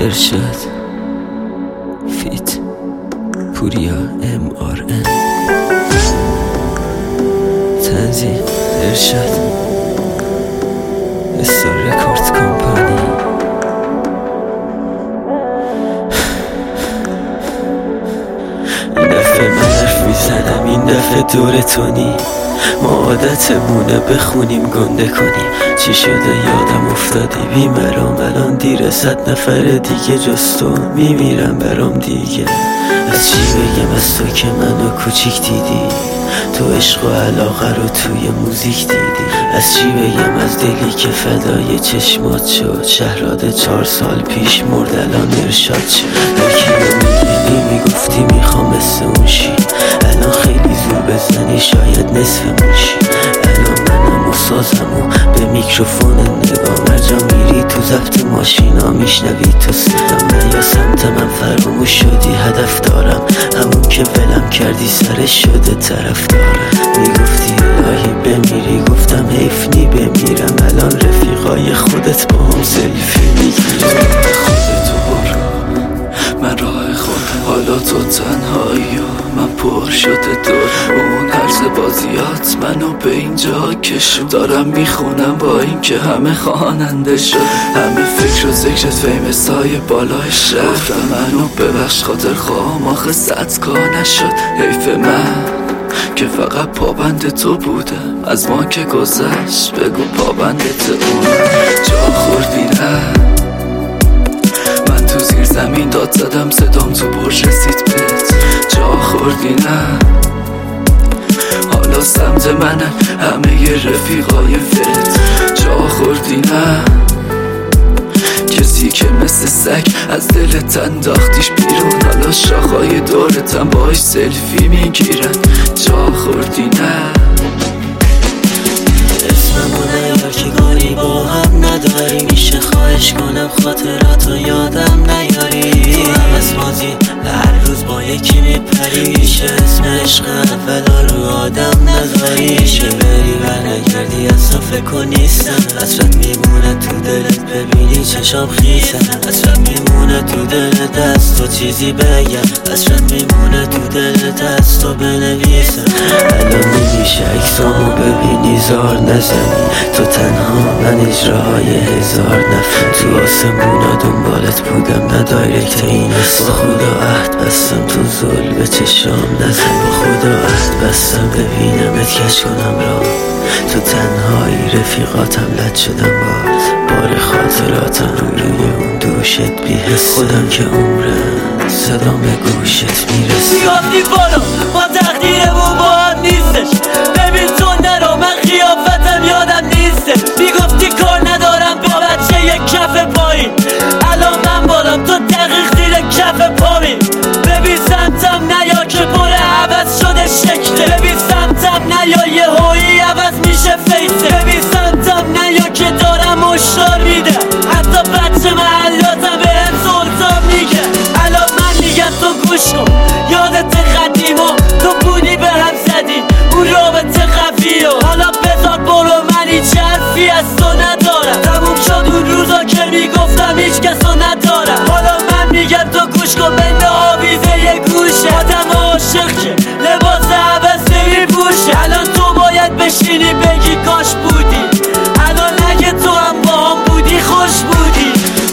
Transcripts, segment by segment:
ارشاد فیت پوریا MRN تنظیم ارشاد استار رکورد کمپانی. این دفعه من حرف میزنم، این دفعه دور تونی. ما عادتمونه بخونیم گنده کنیم. چی شده یادم افتادی بیمرام، الان دیره 100 نفر دیگه جز تو میمیرم برام دیگه. از چی بگم از تو که منو کوچیک دیدی، تو عشق و علاقه رو توی موزیک دیدی. از چی بگم از دلی که فدای چشمات شد، شهراد 4 سال پیش مرد الان ارشاد شد. یکی رو میبینی میگفتی میخوام مثل اون شی، الان خیلی زور بزنی شاید نصفمون شی. الان منم و سازم و به میکروفون نگاه، مرجا میری تو ضبط ماشینا میشنوی تو صدام. نه یا سمت من فراموش شدی، هدف دارم همون که ولم کردی سرش شده طرف دارم. میگفتی الهی بمیری، گفتم حیف نی بمیرم. الان رفیقای خودت با هم سلفی میگیرم. خودتو برو من راه خودم، حالا تو تنهایی و من پر شده دور. اون هرز بازیات منو به اینجا کشون. دارم میخونم با این که همه خواننده شد، همه فکر و ذکرت فیمس های بالای شهر. منو ببخش خاطر خواهم آخه 100 کا نشد. حیف من که فقط پابند تو بودم، از ما که گذشت بگو پابندت اونم. جا خوردی نه من تو زیر زمین داد زدم، صدام تو برج رسید بهت. جا خوردی نه حالا سمت منن همه ی رفیقای فت. جا خوردی نه کسی که مثل سگ از دلت انداختیش بیرون، حالا شاخهای دورتم باش سلفی میگیرن. جا خوردی نه اسممونه یار که گاری با هم نداری، میشه خواهش کنم خاطراتو یادم نیاری. تو هم از بازی هر روز با یکی میپری، میشه اسم عشق اولا رو آدم نذاری. میشه بری و نگردی اصلا فکر کن نیستم، حسرت میمونه تو دلت ببینی چشام خیسم. حسرت میمونه تو دلت از تو چیزی بگم، حسرت میمونه تو دلت از تو بنویسم. الان نمیشه اکسامو ببینی زار نزنی، تو تنها من اجراهای 1000 نفر. تو آسمونا دنبالت بودم نه دایرکت این است. با خدا عهد بستم تو زل به چشام نزن، با خدا عهد بستم ببینمت کش کنم را. تو تنهایی رفیقاتم لد شدم باز، بار خاطراتم روی اون دوشت بی‌حس. خودم که عمرم صدام به گوشت میرسه. میگفتی برو ما تقدیرمون با هم نیستش، ببین تو نرو من خیافتم یادم نیسته. میگفتی کار ندارم با بچه یک کف پایین، الان من بالام تو دقیق زیر کف پامین. ببین سمتم نیا که پر عوض شده شکله، ببین سمتم نیا یه هایی عوض میشه فیسه. ببین سمتم نیا که دارم اشتار میده، حتی بچه محلاتم به هم سلطان میگه. الان من میگم تو گوش کن یادت قدیما، تو بودی به هم زدی اون رابطه قوی و حالا بذار برو من هیچ حرفی از تو ندارم. تموم شد اون روزا که میگفتم هیچ کسو ندارم. حالا من میگم تو گوش کن بین آویزه یه گوشه، آدم عاشق که لباس عوض نمیپوشه. الان تو باید بشینی بگی کاش بودی، الان اگه تو هم با هم بودی خوش بودی.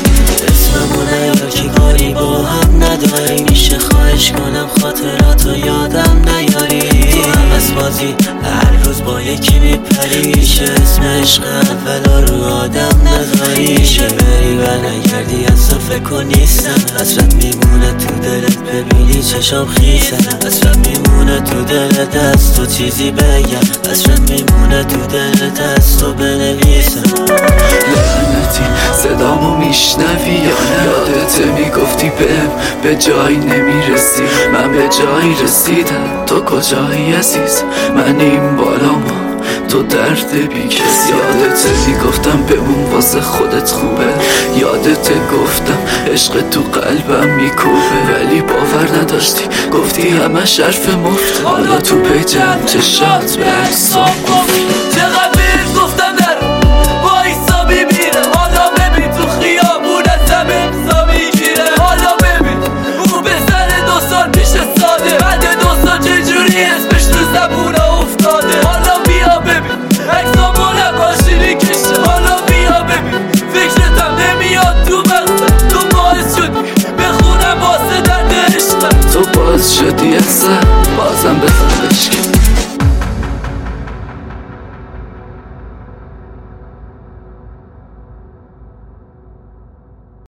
اسممونه یا که کاری با هم نداری، میشه خواهش کنم خاطراتو یادم نیاری. تو هم از بازی هر روز با یکی میپری، میشه اسم عشق اولا رو آدم نذاری. میشه بری و نگردی اصلا فکر کن نیستم، حسرت میمونه تو دلت ببینی چشام خیسم. حسرت میمونه تو دلت از تو چیزی بگم، حسرت میمونه تو دلت از تو بنویسم. لعنتی صدامو میشنوی یا نه؟ یادت میگفتی بهم به جایی نمیرسی، من به جایی رسیدم. تو کجایی عزیز؟ من این بالام تو درد بی کس. یادت میگفتم بمون واسه خودت خوبه، یادت گفتم عشق تو قلبم میکوبه، ولی باور نداشتی گفتی همه حرف مفته. حالا تو پیجم چشات به عکسام گفتی چقدر بهت گفتم در وایسا ببینم. حالا ببین تو خیابون ازم امضا میگیرم. بازم بزن بشکن